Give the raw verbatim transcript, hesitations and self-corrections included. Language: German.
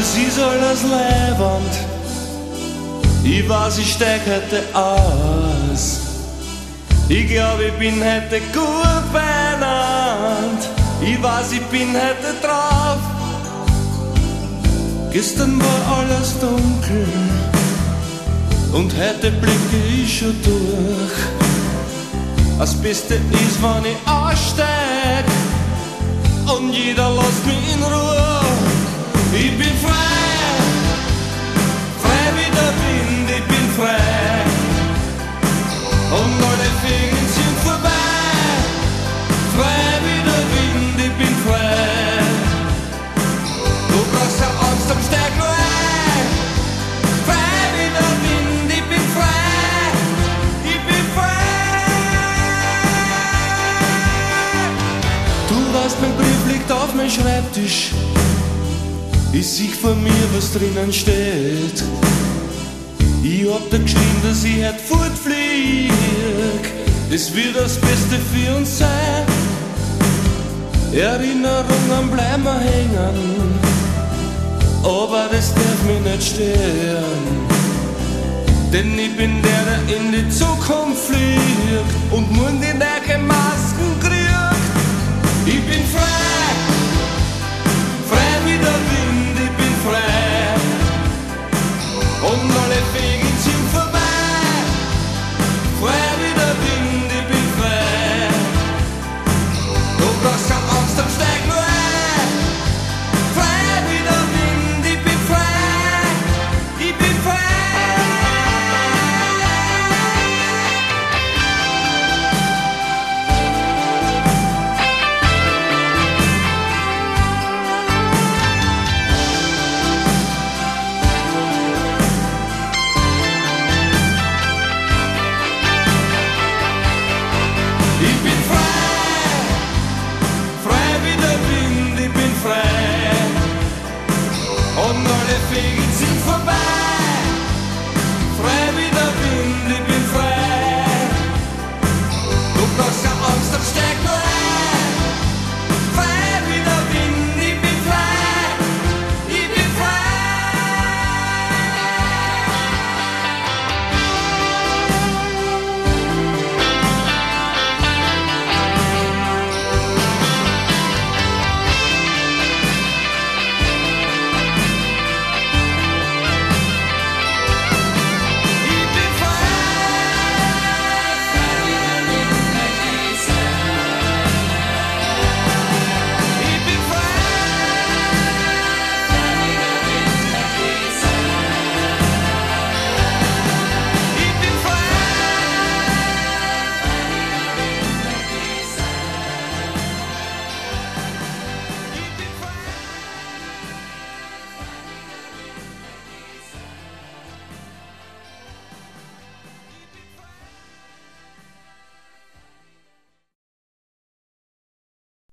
ist alles leibend. Ich weiß, ich steig heute aus. Ich glaub, ich bin heute gut benannt. Ich weiß, ich bin heute drauf. Gestern war alles dunkel und heute blicke ich schon durch. Das Beste ist, wenn ich aussteig und jeder lässt mich in Ruhe. Ich bin frei, frei wie der Wind, ich bin frei. Und alle Fegen sind vorbei, frei wie der Wind, ich bin frei. Du brauchst keine Angst am Steig nur ein, frei wie der Wind, ich bin frei, ich bin frei. Du weißt, mein Brief liegt auf meinem Schreibtisch. Ich sieh vor mir, was drinnen steht. Ich hab da geschrieben, dass ich heute fortflieg. Es wird das Beste für uns sein. Erinnerungen bleiben mir hängen, aber das darf mich nicht stören. Denn ich bin der, der in die Zukunft fliegt und morgen die neue Masken kriegt. Ich bin frei, frei wie der Wind, ich bin frei. Und alle Wege sind vorbei, frei wie der Wind, ich bin frei. Du brauchst keine Angst am Steig nur ein, frei wie der Wind, ich bin frei, ich bin frei. Ich bin frei, frei wie der Wind, ich bin frei. Und alle Wege sind vorbei.